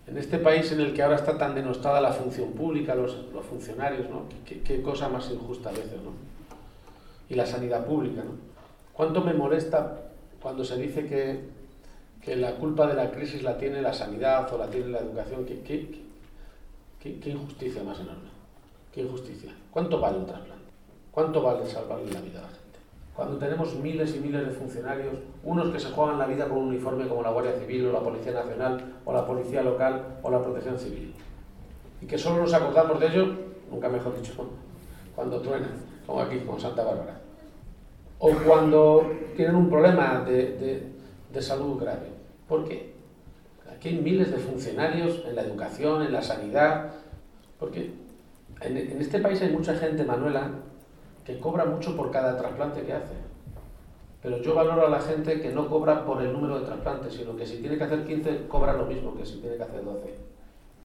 En este país en el que ahora está tan denostada la función pública, los funcionarios, ¿no? Qué cosa más injusta a veces, ¿no? Y la sanidad pública, ¿no? ¿Cuánto me molesta cuando se dice que la culpa de la crisis la tiene la sanidad o la tiene la educación? Qué injusticia más enorme. Qué injusticia. ¿Cuánto vale un trasplante? ¿Cuánto vale salvarle la vida a la gente? Cuando tenemos miles y miles de funcionarios, unos que se juegan la vida con un uniforme como la Guardia Civil o la Policía Nacional o la Policía Local o la Protección Civil, y que solo nos acordamos de ellos, nunca mejor dicho, cuando truenan, como aquí con Santa Bárbara, o cuando tienen un problema de salud grave. ¿Por qué? Aquí hay miles de funcionarios en la educación, en la sanidad, porque en este país hay mucha gente, Manuela, que cobra mucho por cada trasplante que hace. Pero yo valoro a la gente que no cobra por el número de trasplantes, sino que si tiene que hacer 15, cobra lo mismo que si tiene que hacer 12.